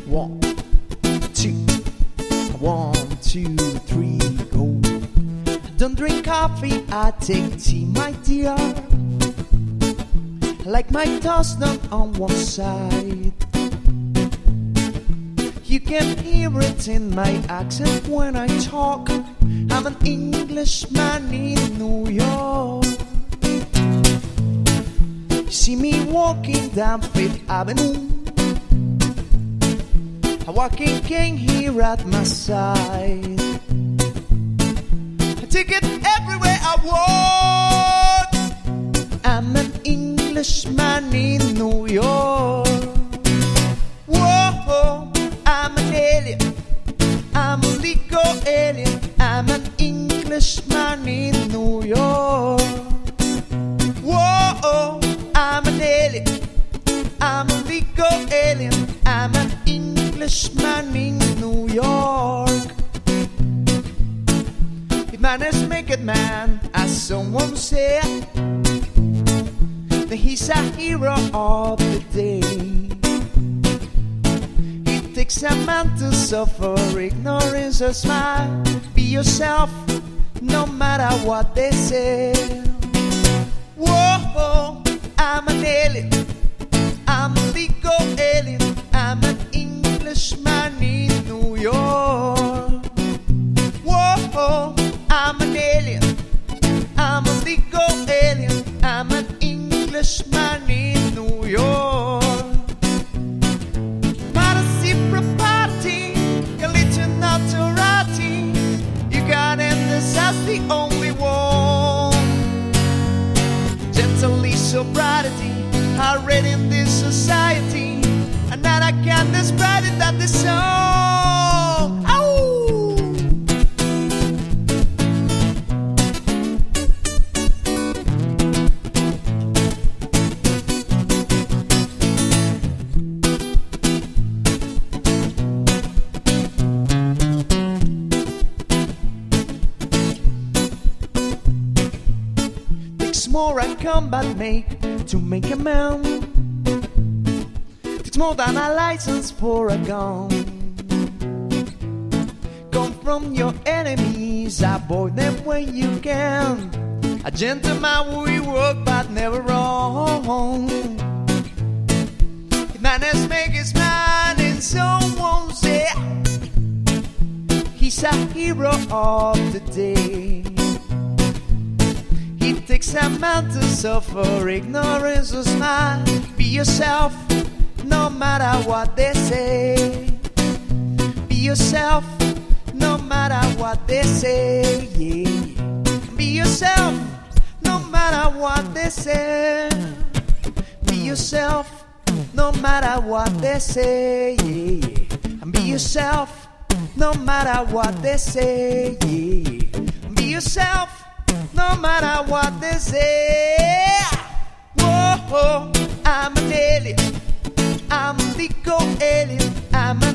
1, 2, 1, 2, 3, go. Don't drink coffee, I take tea, my dear. I like my toast done on one side. You can hear it in my accent when I talk. I'm an Englishman in New York. You see me walking down Fifth Avenue. A walking cane here at my side. I take it everywhere I walk. I'm an Englishman in New York. Whoa, I'm an alien. I'm a legal alien. I'm an Englishman in New York. Whoa, I'm an alien. I'm a legal alien. I'm an Englishman in New York. If man is naked man, as someone said, then he's a hero of the day. It takes a man to suffer ignorance or smile. Be yourself, no matter what they say. Whoa, I'm an alien. I'm a legal alien. I'm an Englishman in New York. Whoa, I'm an alien. I'm a legal alien. I'm an Englishman in New York. Modesty, propriety, can lead to notoriety. You got it, that's the only one. Gently sobriety, I read in this society, and that I can't describe it that this song. Ow! Takes more a combat to make a man. Takes more than a license for a gun. Confront your enemies, avoid them when you can. A gentleman will work but never wrong. If man has make his man and someone say he's a hero of the day. It takes a man to suffer ignorance or smile. Be yourself, no matter what they say. Be yourself, no matter what they say. Yeah. Be yourself, no matter what they say. Be yourself, no matter what they say. Yeah. Be yourself, no matter what they say. Yeah. Be yourself, no matter what they say. Whoa, I'm an alien. I'm a legal alien. I'm